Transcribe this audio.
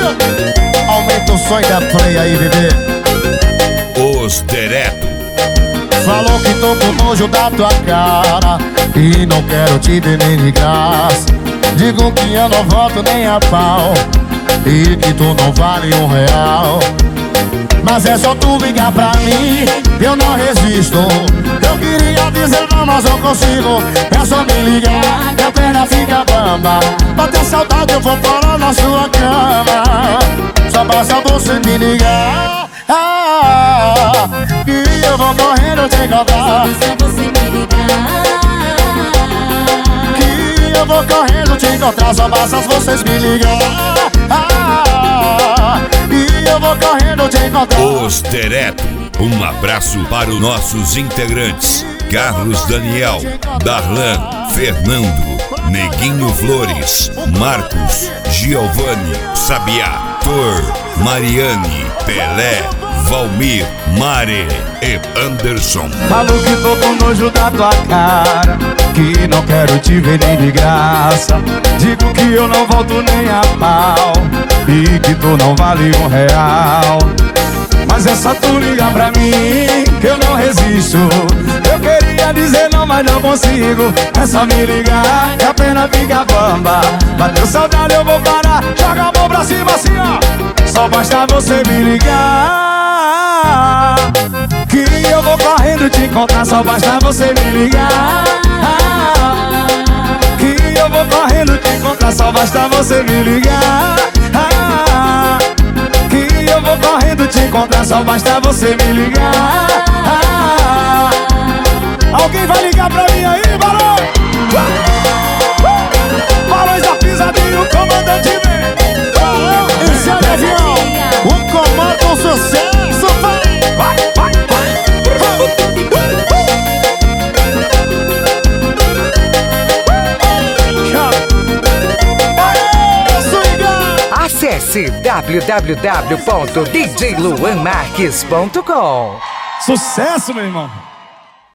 Aumenta o som da play aí, bebê. Os Direto. Falou que tô com nojo da tua cara e não quero te ver nem de graça. Digo que eu não volto nem a pau e que tu não vale R$1. Mas é só tu ligar pra mim, eu não resisto. Eu queria dizer não, mas não consigo. É só me ligar, minha perna fica bamba. Bater saudade eu vou parar na sua cama. Só basta você me ligar, que eu vou correndo te encontrar. Que eu vou correndo te encontrar. Só basta vocês me ligar, e eu vou correndo te encontrar. Os Direto. Um abraço para os nossos integrantes: Carlos Daniel, Darlan, Fernando, Neguinho Flores, Marcos, Giovanni, Sabiá, Thor, Mariane, Pelé, Valmir, Mare e Anderson. Falo que tô com nojo da tua cara, que não quero te ver nem de graça. Digo que eu não volto nem a pau e que tu não vale R$1. Mas é só tu ligar pra mim, que eu não resisto. Eu queria dizer não, mas não consigo. É só me ligar, que a pena fica bamba. Bateu saudade eu vou parar, joga a mão pra cima assim ó. Só basta você me ligar, que eu vou correndo te encontrar. Só basta você me ligar, que eu vou correndo te encontrar. Só basta você me ligar, que eu vou correndo te encontrar. Só basta você me ligar. Alguém vai ligar pra mim aí, Barão? Barões da Pisadinha, o comandante vem. Esse é o avião, o comando do sucesso. Vai, vai, vai. Acesse www.djluanmarques.com. Sucesso, meu irmão.